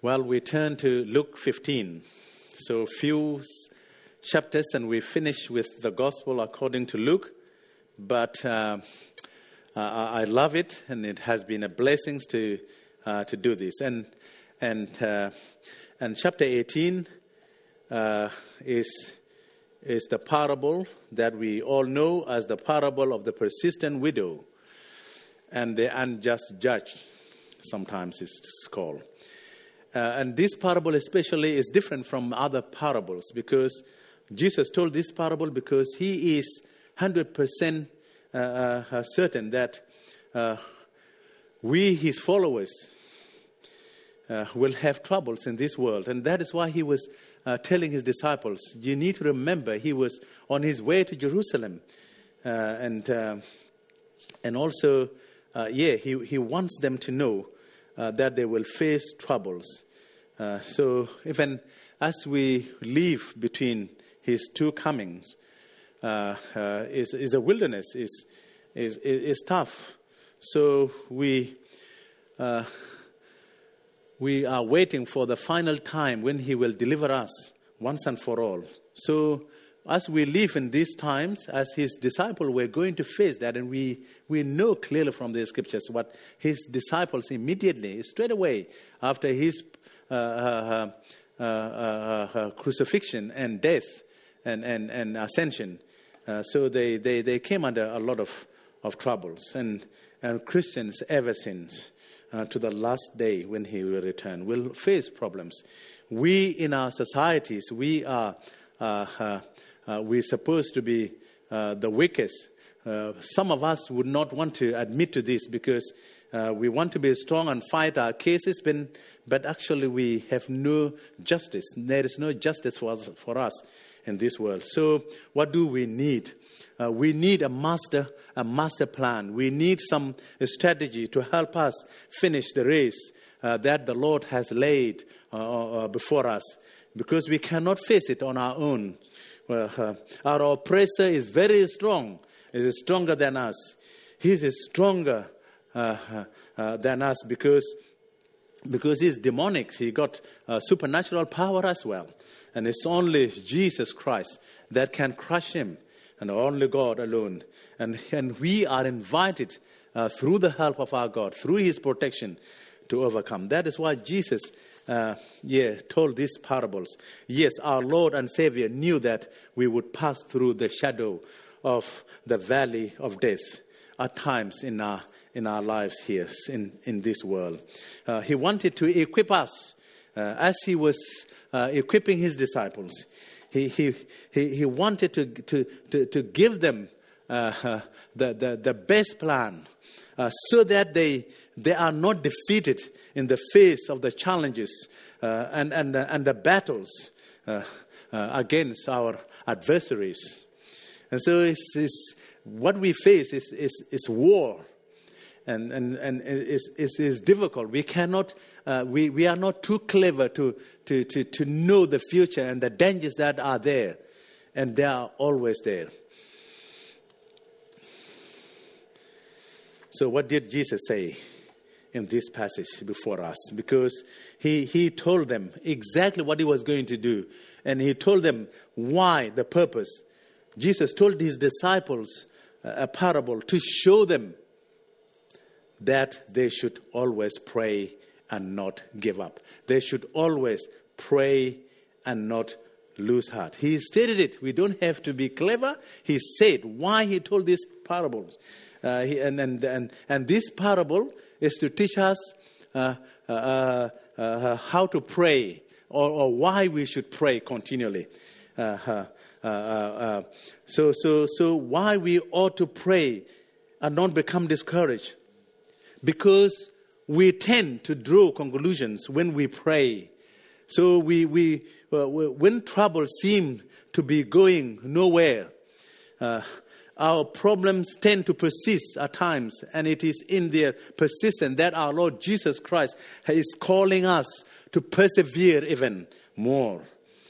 Well, we turn to Luke 15. So few chapters and we finish with the Gospel according to Luke. But I love it, and it has been a blessing to do this. And chapter 18 is the parable that we all know as the parable of the persistent widow and the unjust judge, sometimes it's called. And this parable especially is different from other parables because Jesus told this parable because he is 100% certain that we, his followers, will have troubles in this world. And that is why he was telling his disciples, you need to remember he was on his way to Jerusalem. And also, he wants them to know that they will face troubles. So even as we live between his two comings, is a wilderness, is tough. So we are waiting for the final time when he will deliver us once and for all. So as we live in these times, as his disciples, we're going to face that. And we know clearly from the scriptures what his disciples immediately, straight away, after his crucifixion and death and ascension, so they came under a lot of troubles. And Christians ever since, to the last day when he will return, will face problems. We in our societies, we're supposed to be the weakest. Some of us would not want to admit to this because we want to be strong and fight our cases, but actually we have no justice. There is no justice for us in this world. So what do we need? We need a master plan. We need some strategy to help us finish the race that the Lord has laid before us, because we cannot face it on our own. Our oppressor is very strong. He is stronger than us. He is stronger than us because he's demonic. He got supernatural power as well. And it's only Jesus Christ that can crush him, and only God alone. And we are invited through the help of our God, through his protection, to overcome. That is why Jesus told these parables. Yes, our Lord and Savior knew that we would pass through the shadow of the valley of death at times in our lives here in this world. He wanted to equip us as he was equipping his disciples. He wanted to give them the best plan so that they are not defeated in the face of the challenges and the battles against our adversaries. And so what we face is war, and it is difficult. We cannot. We are not too clever to know the future and the dangers that are there, and they are always there. So what did Jesus say in this passage before us? Because he told them exactly what he was going to do, and he told them why, the purpose. Jesus told his disciples a parable to show them that they should always pray and not give up. They should always pray and not lose heart. He stated it. We don't have to be clever. He said why he told these parables. And this parable is to teach us how to pray or why we should pray continually. So why we ought to pray and not become discouraged. Because we tend to draw conclusions when we pray. So when trouble seems to be going nowhere, our problems tend to persist at times, and it is in their persistence that our Lord Jesus Christ is calling us to persevere even more.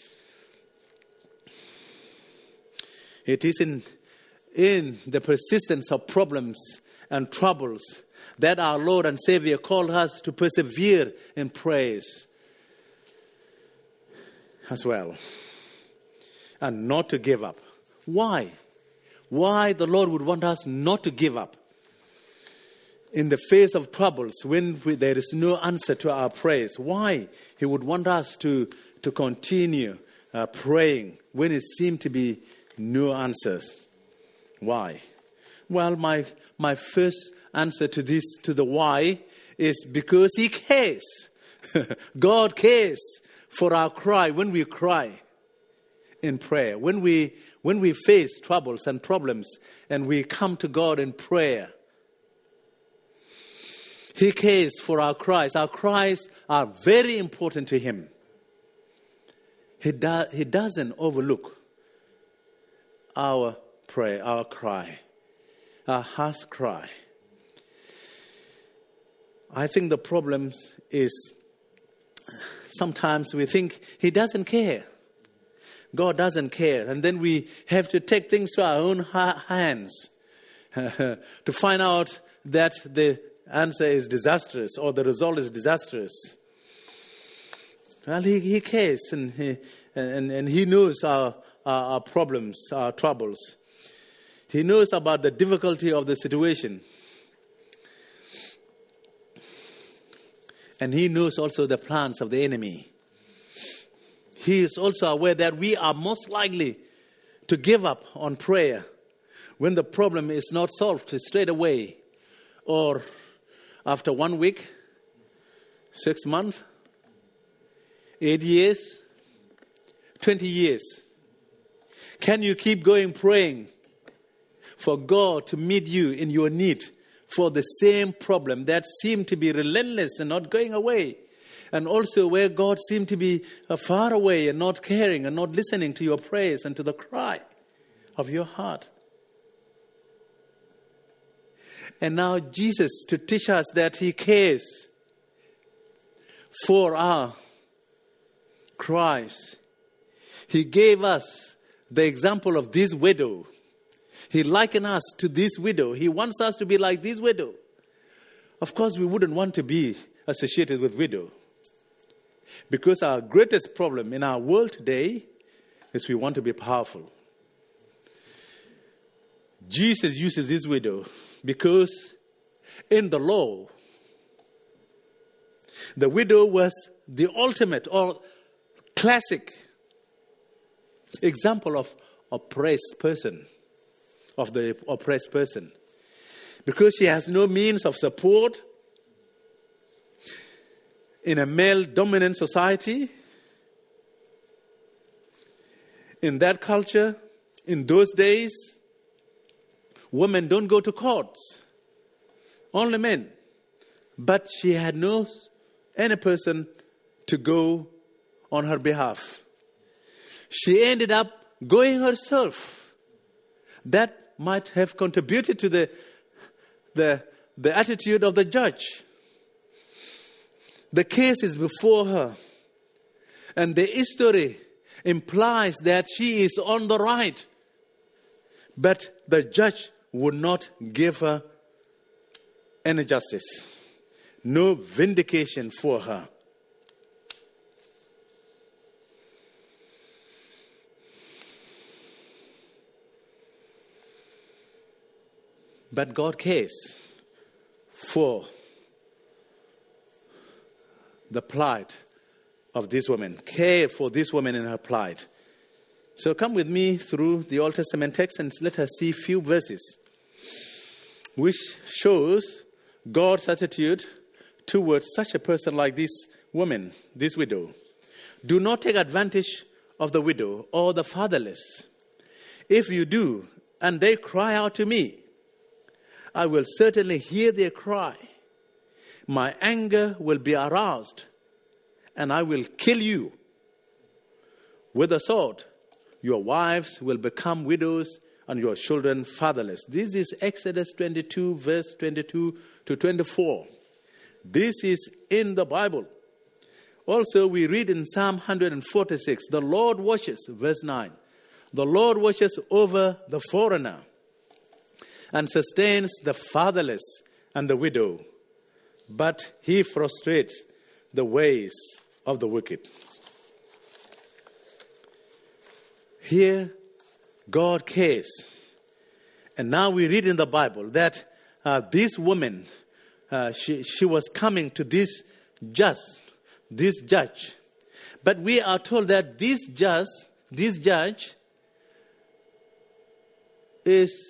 It is in the persistence of problems and troubles that our Lord and Savior called us to persevere in praise. as well. And not to give up. Why? Why the Lord would want us not to give up in the face of troubles when there is no answer to our prayers? Why He would want us to continue praying when it seemed to be no answers? Why? Well, my first answer to this, to the why, is because He cares. God cares for our cry when we cry in prayer. When we face troubles and problems and we come to God in prayer, He cares for our cries. Our cries are very important to Him. He doesn't overlook our prayer, our cry, our heart's cry. I think the problem is sometimes we think He doesn't care. God doesn't care. And then we have to take things to our own hands to find out that the answer is disastrous or the result is disastrous. Well, He cares and He knows our problems, our troubles. He knows about the difficulty of the situation. And He knows also the plans of the enemy. He is also aware that we are most likely to give up on prayer when the problem is not solved straight away, or after 1 week, 6 months, 8 years, 20 years. Can you keep going praying for God to meet you in your need for the same problem that seemed to be relentless and not going away? And also where God seemed to be far away and not caring and not listening to your prayers and to the cry of your heart. And now Jesus, to teach us that He cares for our cries, He gave us the example of this widow. He likened us to this widow. He wants us to be like this widow. Of course, we wouldn't want to be associated with widow. Because our greatest problem in our world today is we want to be powerful. Jesus uses this widow because in the law, the widow was the ultimate or classic example of oppressed person, of the oppressed person. Because she has no means of support in a male-dominant society. In that culture, in those days, women don't go to courts. Only men. But she had no any person to go on her behalf. She ended up going herself. That might have contributed to the attitude of the judge. The case is before her. And the history implies that she is on the right. But the judge would not give her any justice. No vindication for her. But God cares for the plight of this woman. Care for this woman in her plight. So come with me through the Old Testament text and let us see a few verses which shows God's attitude towards such a person like this woman, this widow. Do not take advantage of the widow or the fatherless. If you do, and they cry out to me, I will certainly hear their cry. My anger will be aroused, and I will kill you. With a sword, your wives will become widows, and your children fatherless. This is Exodus 22, verse 22 to 24. This is in the Bible. Also, we read in Psalm 146, the Lord watches, verse 9. The Lord watches over the foreigner and sustains the fatherless and the widow, but He frustrates the ways of the wicked. Here, God cares. And now we read in the Bible that this woman, she was coming to this judge. But we are told that this judge is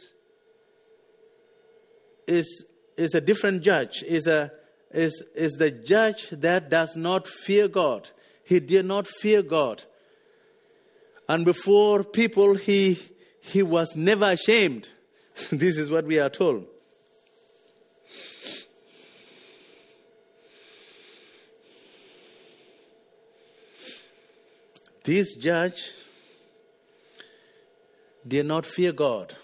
a different judge, is the judge that does not fear God. He did not fear God. And before people, he was never ashamed. This is what we are told. This judge did not fear God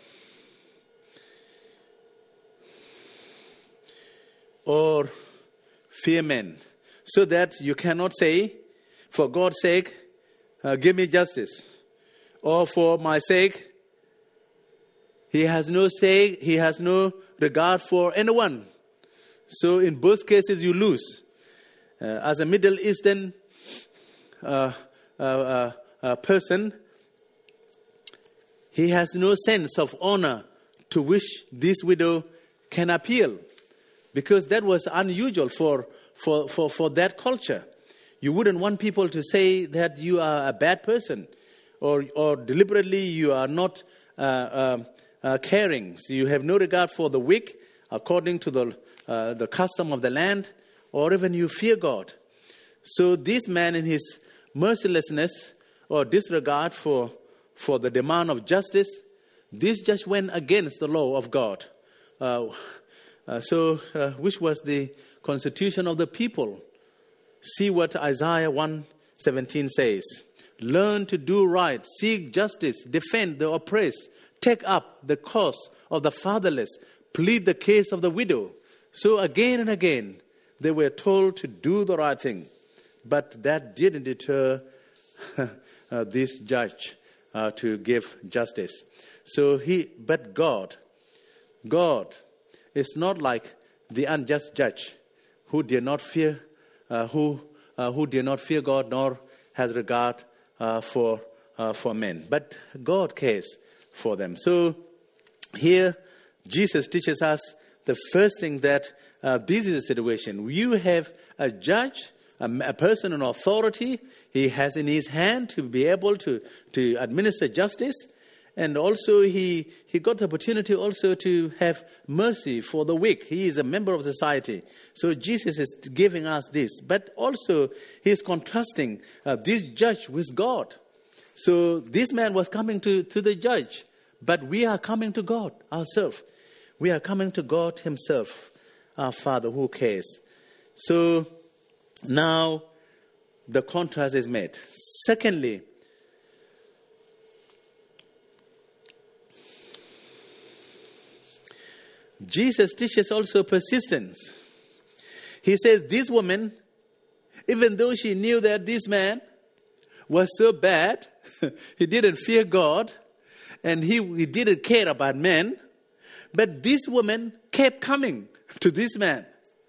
or fear men, so that you cannot say, for God's sake, give me justice, or for my sake, he has no say, he has no regard for anyone. So in both cases you lose. As a Middle Eastern person, he has no sense of honor to which this widow can appeal, because that was unusual for that culture. You wouldn't want people to say that you are a bad person, or deliberately you are not caring. So you have no regard for the weak, according to the custom of the land, or even you fear God. So this man, in his mercilessness or disregard for the demand of justice, this judge went against the law of God. Which was the constitution of the people. See what Isaiah 1:17 says. Learn to do right, seek justice, defend the oppressed, take up the cause of the fatherless, plead the case of the widow. So again and again, they were told to do the right thing. But that didn't deter this judge to give justice. But God is not like the unjust judge who did not fear, who did not fear God nor has regard for men. But God cares for them. So here Jesus teaches us the first thing, that this is a situation. You have a judge, a person in authority. He has in his hand to be able to administer justice. And also he got the opportunity also to have mercy for the weak. He is a member of society. So Jesus is giving us this. But also he is contrasting this judge with God. So this man was coming to the judge. But we are coming to God ourselves. We are coming to God himself, our Father who cares. So now the contrast is made. Secondly, Jesus teaches also persistence. He says this woman, even though she knew that this man was so bad, he didn't fear God, and he didn't care about men, but this woman kept coming to this man.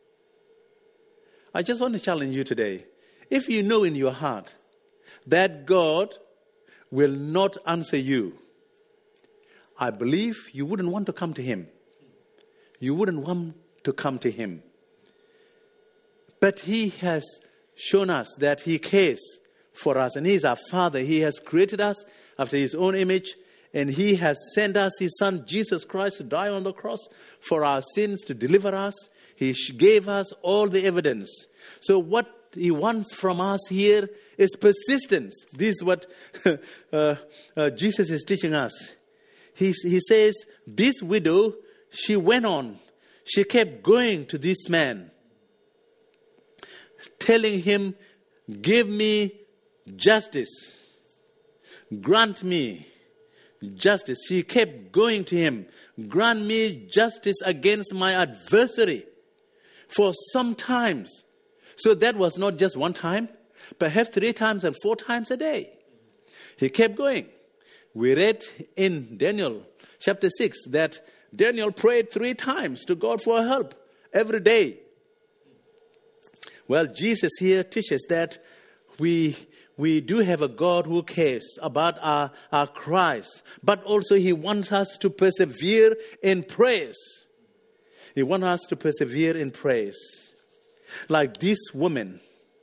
I just want to challenge you today. If you know in your heart that God will not answer you, I believe you wouldn't want to come to him. You wouldn't want to come to him. But he has shown us that he cares for us, and he is our Father. He has created us after his own image, and he has sent us his Son, Jesus Christ, to die on the cross for our sins, to deliver us. He gave us all the evidence. So what he wants from us here is persistence. This is what Jesus is teaching us. He says, this widow, she went on. She kept going to this man, telling him, give me justice. Grant me justice. She kept going to him. Grant me justice against my adversary for some times. So that was not just one time, perhaps 3 times and 4 times a day. He kept going. We read in Daniel chapter 6 that Daniel prayed 3 times to God for help every day. Well, Jesus here teaches that we we do have a God who cares about our cries, but also He wants us to persevere in praise. He wants us to persevere in praise. Like this woman.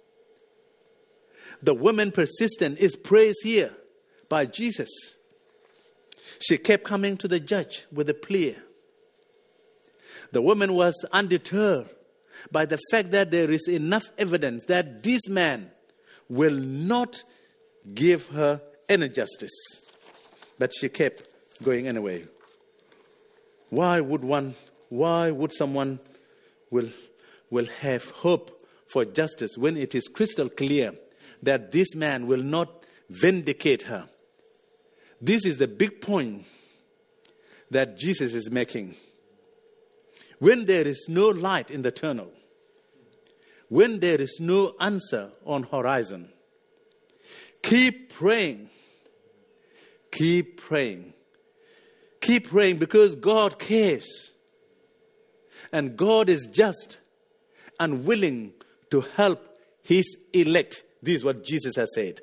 The woman persistent is praised here by Jesus. She kept coming to the judge with a plea. The woman was undeterred by the fact that there is enough evidence that this man will not give her any justice. But she kept going anyway. Why would someone will have hope for justice when it is crystal clear that this man will not vindicate her? This is the big point that Jesus is making. When there is no light in the tunnel, when there is no answer on horizon, keep praying. Keep praying. Keep praying because God cares. And God is just and willing to help His elect. This is what Jesus has said.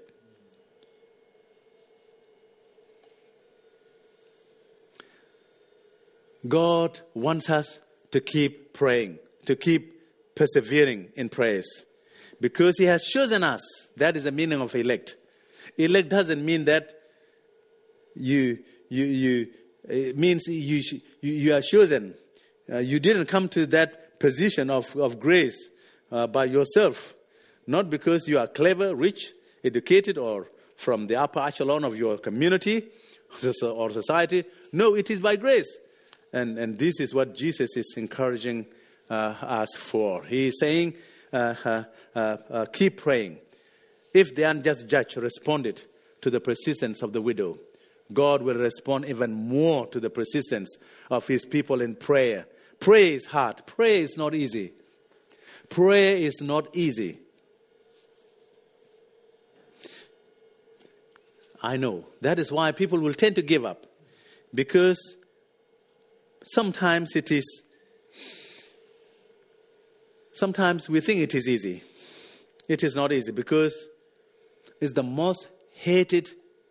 God wants us to keep praying, to keep persevering in prayers. Because He has chosen us. That is the meaning of elect. Elect doesn't mean that it means you are chosen. You didn't come to that position of grace by yourself. Not because you are clever, rich, educated, or from the upper echelon of your community or society. No, it is by grace. And this is what Jesus is encouraging us for. He is saying, keep praying. If the unjust judge responded to the persistence of the widow, God will respond even more to the persistence of His people in prayer. Prayer is hard. Prayer is not easy. Prayer is not easy. I know. That is why people will tend to give up. Because sometimes we think it is easy. It is not easy because it's the most hated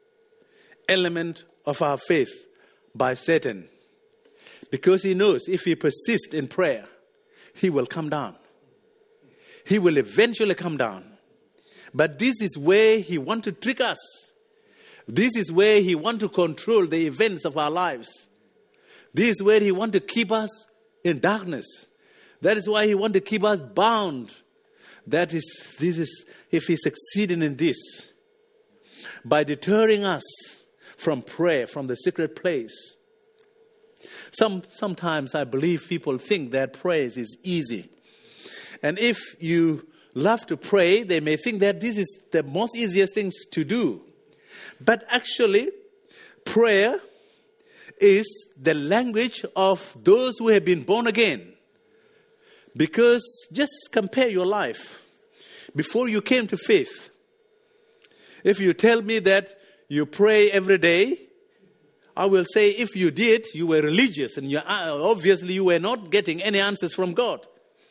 element of our faith by Satan. Because he knows if we persist in prayer, he will come down. He will eventually come down. But this is where he wants to trick us. This is where he wants to control the events of our lives. This is where he wants to keep us in darkness. That is why he wants to keep us bound. This is if he succeeded in this, by deterring us from prayer, from the secret place. Sometimes I believe people think that prayer is easy. And if you love to pray, they may think that this is the most easiest things to do. But actually, prayer is the language of those who have been born again. Because just compare your life. Before you came to faith, if you tell me that you pray every day, I will say if you did, you were religious and obviously you were not getting any answers from God.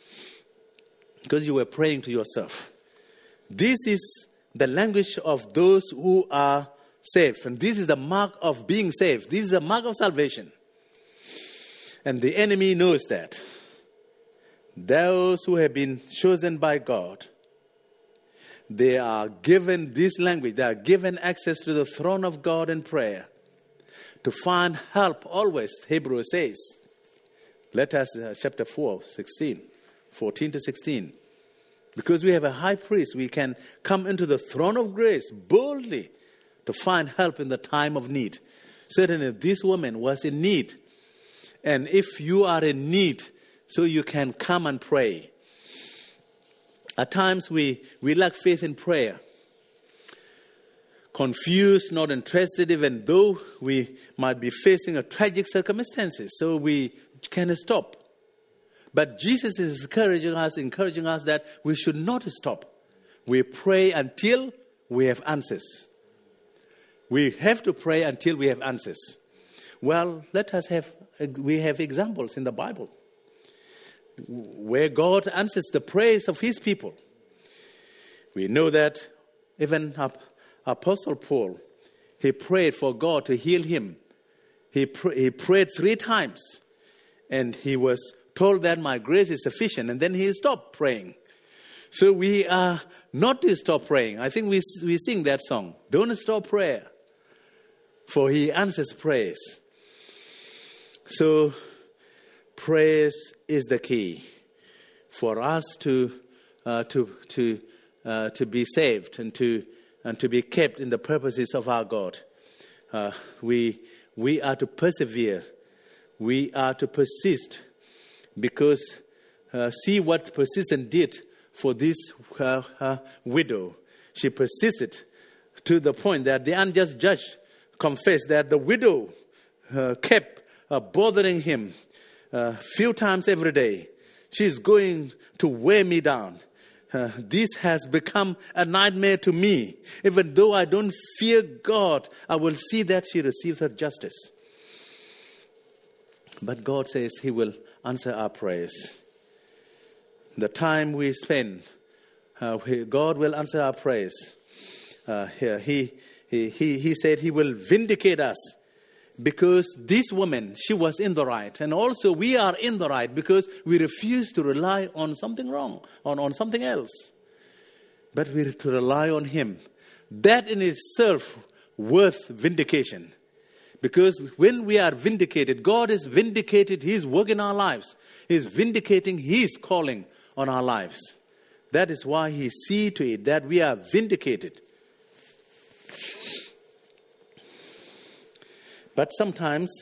Because you were praying to yourself. This is the language of those who are saved. And this is the mark of being saved. This is the mark of salvation. And the enemy knows that. Those who have been chosen by God, they are given this language. They are given access to the throne of God in prayer. To find help always, Hebrews says. Let us, chapter 4, 14 to 16. Because we have a high priest, we can come into the throne of grace boldly to find help in the time of need. Certainly, this woman was in need. And if you are in need, so you can come and pray. At times, we lack faith in prayer. Confused, not interested, even though we might be facing a tragic circumstances. So we can stop. But Jesus is encouraging us that we should not stop. We pray until we have answers. We have to pray until we have answers. Well, we have examples in the Bible where God answers the prayers of His people. We know that even Apostle Paul, he prayed for God to heal him. He prayed 3 times. And he was told that my grace is sufficient. And then he stopped praying. So we are not to stop praying. I think we sing that song. Don't stop prayer, for he answers prayers. So praise is the key for us to be saved and to be kept in the purposes of our God. We are to persevere. We are to persist, because see what persistence did for this widow. She persisted to the point that the unjust judge confessed that the widow kept bothering him a few times every day. She's going to weigh me down. This has become a nightmare to me. Even though I don't fear God, I will see that she receives her justice. But God says he will answer our prayers. The time we spend, God will answer our prayers. He said he will vindicate us, because this woman, she was in the right. And also we are in the right because we refuse to rely on something wrong, on something else. But we have to rely on him. That in itself worth vindication. Because when we are vindicated, God is vindicated. His work in our lives. He's vindicating his calling on our lives. That is why he sees to it that we are vindicated. But sometimes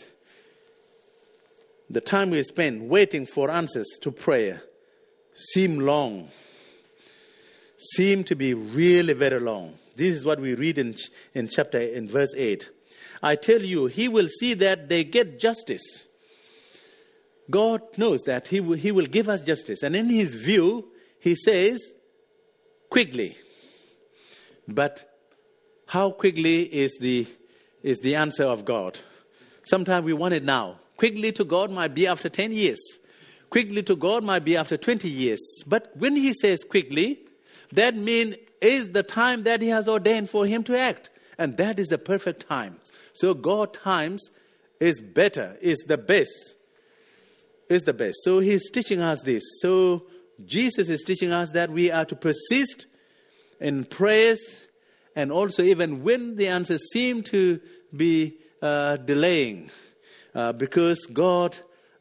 the time we spend waiting for answers to prayer seem long. Seem to be really very long. This is what we read in verse 8. I tell you, he will see that they get justice. God knows that he will give us justice. And in his view, he says, quickly. But how quickly is the answer of God? Sometimes we want it now. Quickly to God might be after 10 years. Quickly to God might be after 20 years. But when he says quickly, that means is the time that he has ordained for him to act. And that is the perfect time. So God's times is better, is the best. Is the best. So he's teaching us this. So Jesus is teaching us that we are to persist in prayers, and also even when the answers seem to be delaying, because God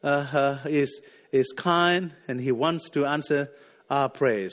is kind and he wants to answer our prayers.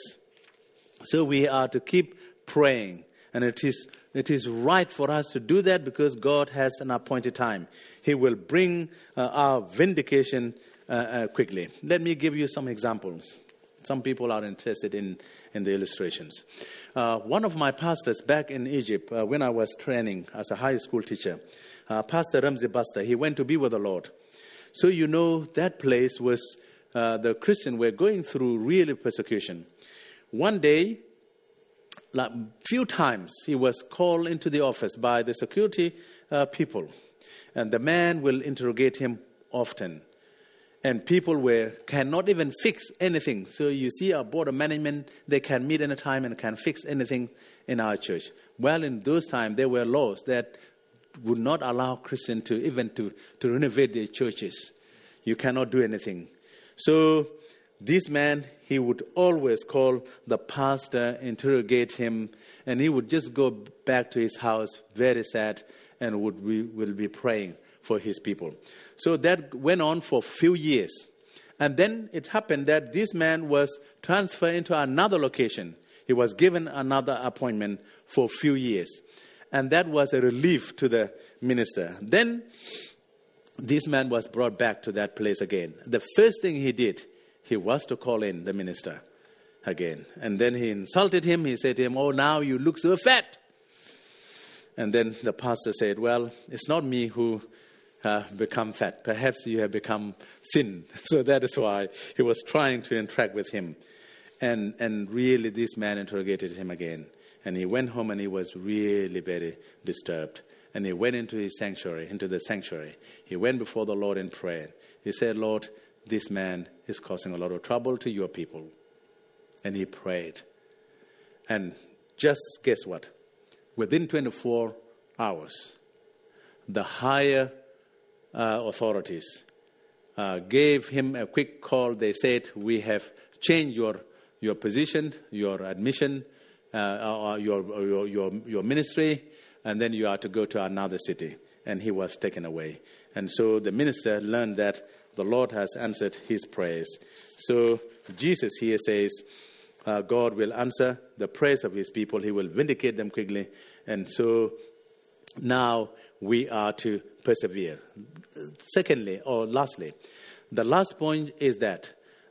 So we are to keep praying, and it is right for us to do that because God has an appointed time. He will bring our vindication quickly. Let me give you some examples. Some people are interested in the illustrations. One of my pastors back in Egypt, when I was training as a high school teacher, Pastor Ramzi Basta, he went to be with the Lord. So you know that place was, the Christians were going through really persecution. One day, like few times, he was called into the office by the security people. And the man will interrogate him often. And people cannot even fix anything. So you see our board of management, they can meet any time and can fix anything in our church. Well, in those times, there were laws that would not allow Christians to renovate their churches. You cannot do anything. So this man, he would always call the pastor, interrogate him, and he would just go back to his house very sad and will be praying for his people. So that went on for a few years. And then it happened that this man was transferred into another location. He was given another appointment for a few years. And that was a relief to the minister. Then this man was brought back to that place again. The first thing he did, he was to call in the minister again. And then he insulted him. He said to him, "Oh, now you look so fat." And then the pastor said, "Well, it's not me who become fat. Perhaps you have become thin." So that is why he was trying to interact with him. And really this man interrogated him again. And he went home and he was really very disturbed. And he went into the sanctuary. He went before the Lord in prayer. He said, "Lord, this man is causing a lot of trouble to your people." And he prayed. And just guess what? Within 24 hours, the higher authorities gave him a quick call. They said, we have changed your position, your admission, or your ministry, and then you are to go to another city. And he was taken away. And so the minister learned that the Lord has answered his prayers. So Jesus here says, God will answer the prayers of his people. He will vindicate them quickly. And so now we are to persevere. Secondly, or lastly, the last point is that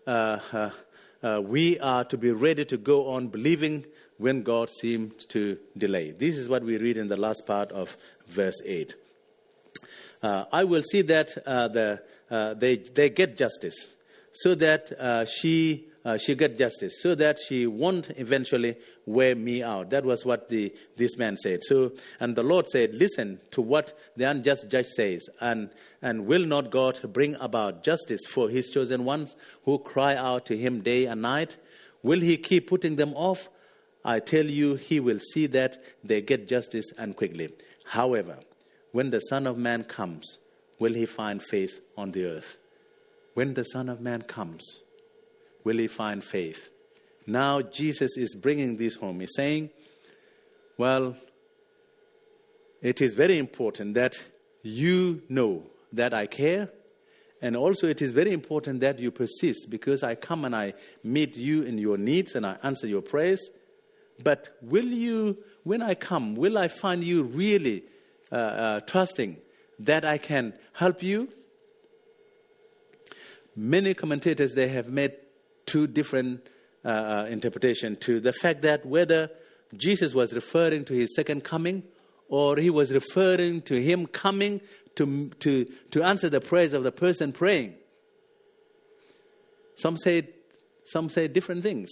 we are to be ready to go on believing when God seems to delay. This is what we read in the last part of verse 8. I will see that they get justice, so that she get justice, so that she won't eventually wear me out. That was what this man said. So, and the Lord said, listen to what the unjust judge says, and will not God bring about justice for his chosen ones who cry out to him day and night? Will he keep putting them off? I tell you, he will see that they get justice, and quickly. However, when the Son of Man comes, will he find faith on the earth? When the Son of Man comes, will he find faith? Now Jesus is bringing this home. He's saying, well, it is very important that you know that I care. And also it is very important that you persist, because I come and I meet you in your needs and I answer your prayers. But will you, when I come, will I find you really trusting that I can help you? Many commentators, they have made two different interpretations to the fact that whether Jesus was referring to his second coming, or he was referring to him coming to answer the prayers of the person praying. Some say different things.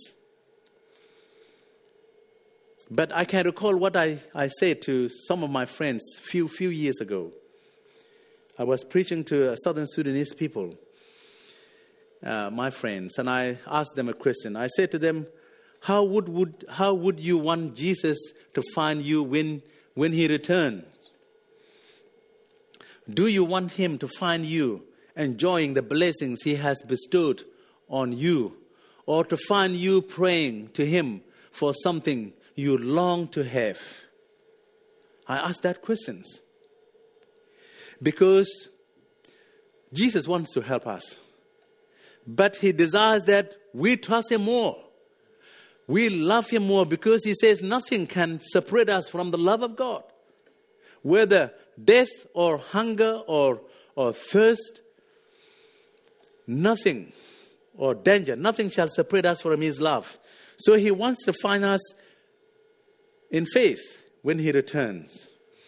But I can recall what I said to some of my friends few years ago. I was preaching to Southern Sudanese people, my friends, and I asked them a question. I said to them, how would you want Jesus to find you when he returns? Do you want him to find you enjoying the blessings he has bestowed on you, or to find you praying to him for something you long to have? I ask that questions because Jesus wants to help us, but he desires that we trust him more. We love him more, because he says nothing can separate us from the love of God. Whether death or hunger or thirst, nothing, or danger, nothing shall separate us from his love. So he wants to find us in faith when he returns.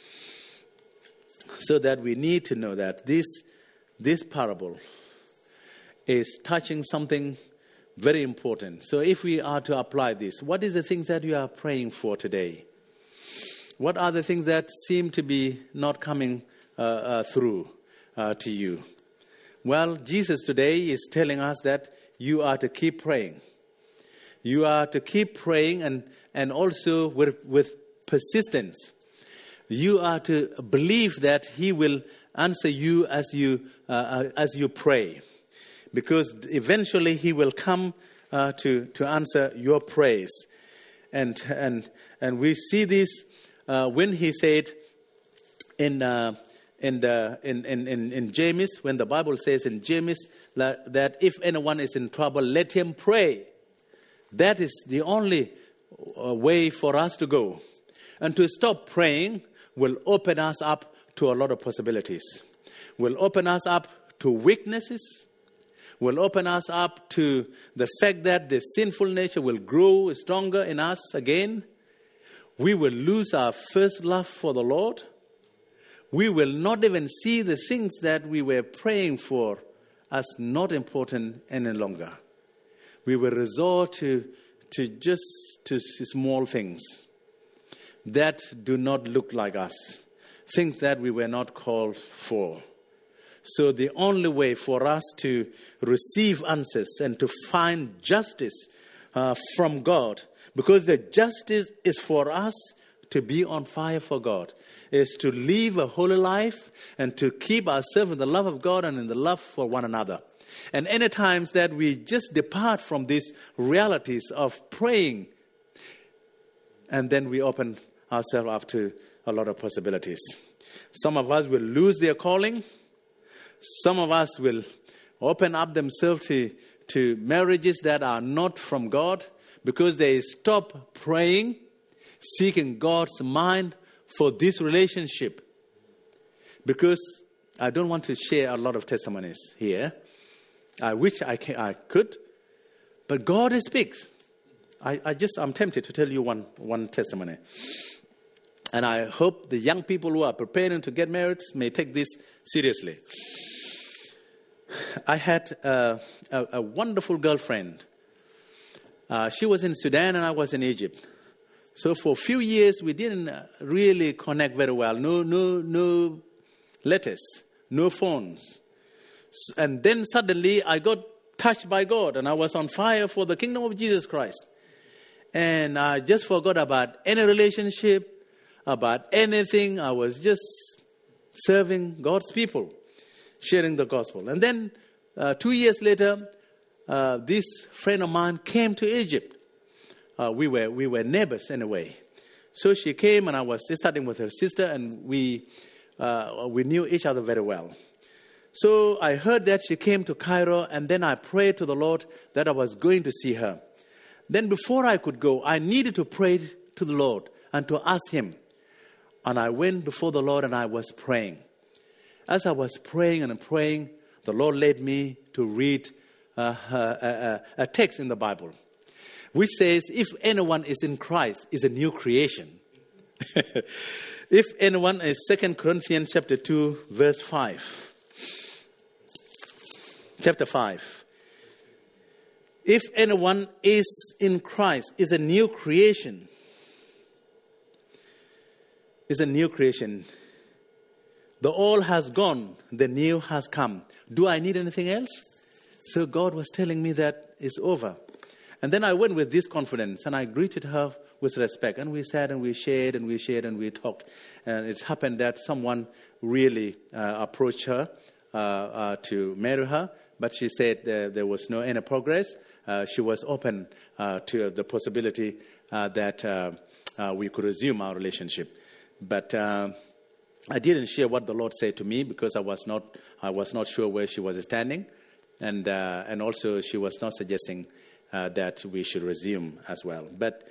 So that we need to know that this parable is touching something very important. So if we are to apply this, what is the things that you are praying for today? What are the things that seem to be not coming through to you? Well, Jesus today is telling us that you are to keep praying. You are to keep praying and also with persistence. You are to believe that he will answer you as you pray, because eventually he will come to answer your prayers. And we see this when he said in James, when the Bible says in James that if anyone is in trouble, let him pray. That is the only way for us to go. And to stop praying will open us up to a lot of possibilities. Will open us up to weaknesses. Will open us up to the fact that the sinful nature will grow stronger in us again. We will lose our first love for the Lord. We will not even see the things that we were praying for as not important any longer. We will resort to small things that do not look like us, things that we were not called for. So the only way for us to receive answers and to find justice from God Because the justice is for us to be on fire for God, is to live a holy life and to keep ourselves in the love of God and in the love for one another. And any times that we just depart from these realities of praying, and then we open ourselves up to a lot of possibilities. Some of us will lose their calling. Some of us will open up themselves to marriages that are not from God because they stop praying, seeking God's mind for this relationship. Because I don't want to share a lot of testimonies here. I wish I could, but God speaks. I'm tempted to tell you one testimony. And I hope the young people who are preparing to get married may take this seriously. I had a wonderful girlfriend. She was in Sudan and I was in Egypt. So for a few years, we didn't really connect very well. No letters, no phones. And then suddenly I got touched by God and I was on fire for the kingdom of Jesus Christ. And I just forgot about any relationship, about anything. I was just serving God's people, sharing the gospel. And then 2 years later, this friend of mine came to Egypt. We were neighbors in a way. So she came and I was studying with her sister and we knew each other very well. So I heard that she came to Cairo and then I prayed to the Lord that I was going to see her. Then before I could go, I needed to pray to the Lord and to ask Him. And I went before the Lord and I was praying. As I was praying and praying, the Lord led me to read a text in the Bible, which says, if anyone is in Christ, is a new creation. If anyone is 2 Corinthians chapter 2, verse 5. Chapter 5. If anyone is in Christ, is a new creation. Is a new creation. The old has gone, the new has come. Do I need anything else? So God was telling me that it's over. And then I went with this confidence and I greeted her with respect. And we sat and we shared and we shared and we talked. And it's happened that someone really approached her to marry her. But she said there was no any progress. She was open to the possibility that we could resume our relationship. But I didn't share what the Lord said to me because I was not sure where she was standing. And also she was not suggesting that we should resume as well. But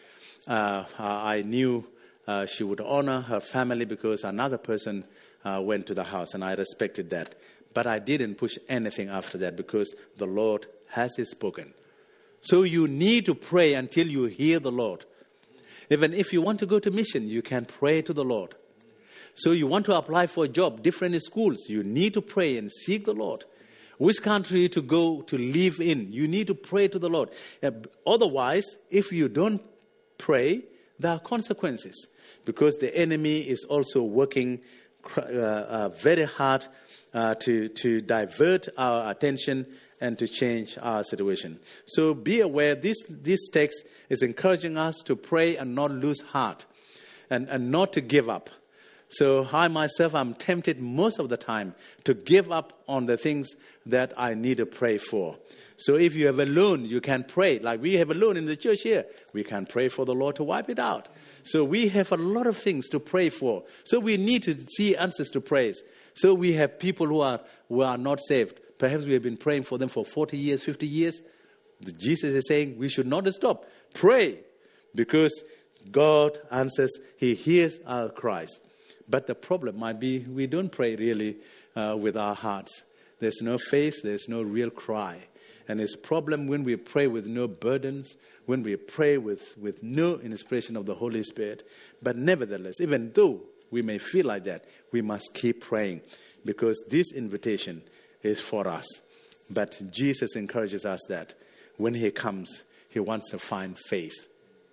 I knew she would honor her family because another person went to the house, and I respected that. But I didn't push anything after that because the Lord has spoken. So you need to pray until you hear the Lord. Even if you want to go to mission, you can pray to the Lord. So you want to apply for a job, different schools, you need to pray and seek the Lord. Which country to go to live in, you need to pray to the Lord. Otherwise, if you don't pray, there are consequences. Because the enemy is also working very hard to divert our attention and to change our situation. So be aware, this text is encouraging us to pray and not lose heart and not to give up. So I myself, I'm tempted most of the time to give up on the things that I need to pray for. So if you have a loan, you can pray. Like we have a loan in the church here. We can pray for the Lord to wipe it out. So we have a lot of things to pray for. So we need to see answers to prayers. So we have people who are not saved. Perhaps we have been praying for them for 40 years, 50 years. Jesus is saying we should not stop. Pray. Because God answers. He hears our cries. But the problem might be we don't pray really with our hearts. There's no faith. There's no real cry. And it's a problem when we pray with no burdens, when we pray with no inspiration of the Holy Spirit. But nevertheless, even though we may feel like that, we must keep praying because this invitation is for us. But Jesus encourages us that when He comes, He wants to find faith.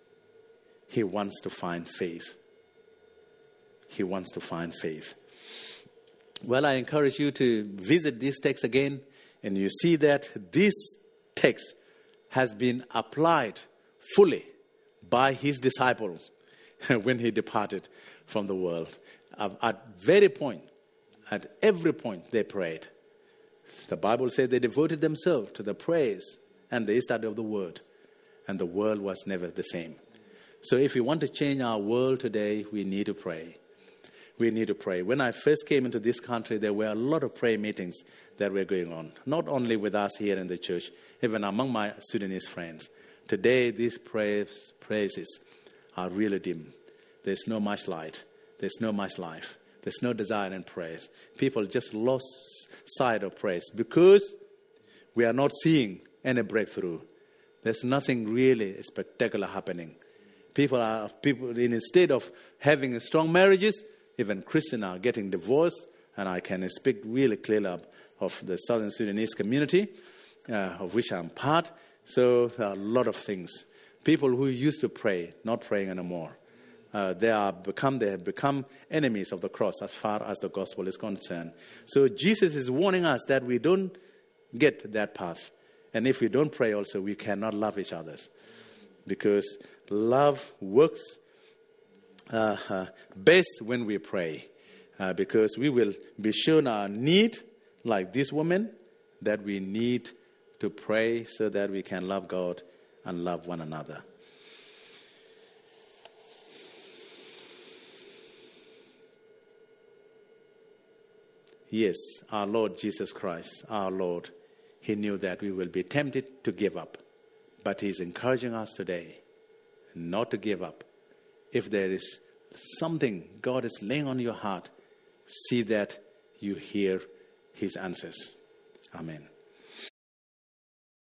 He wants to find faith. He wants to find faith. Well, I encourage you to visit this text again, and you see that this text has been applied fully by his disciples when he departed from the world. At every point, they prayed. The Bible said they devoted themselves to the praise and the study of the word. And the world was never the same. So if we want to change our world today, we need to pray. We need to pray. When I first came into this country, there were a lot of prayer meetings that were going on. Not only with us here in the church, even among my Sudanese friends. Today, these praises are really dim. There's no much light. There's no much life. There's no desire in praise. People just lost sight of praise because we are not seeing any breakthrough. There's nothing really spectacular happening. People instead of having strong marriages, even Christians are getting divorced. And I can speak really clearly of the Southern Sudanese community, of which I'm part. So there are a lot of things. People who used to pray, not praying anymore. They have become enemies of the cross as far as the gospel is concerned. So Jesus is warning us that we don't get that path. And if we don't pray also, we cannot love each other. Because love works best when we pray. Because we will be shown our need, like this woman, that we need to pray so that we can love God and love one another. Yes, our Lord Jesus Christ, our Lord, he knew that we will be tempted to give up. But he's encouraging us today not to give up. If there is something God is laying on your heart, see that you hear his answers. Amen.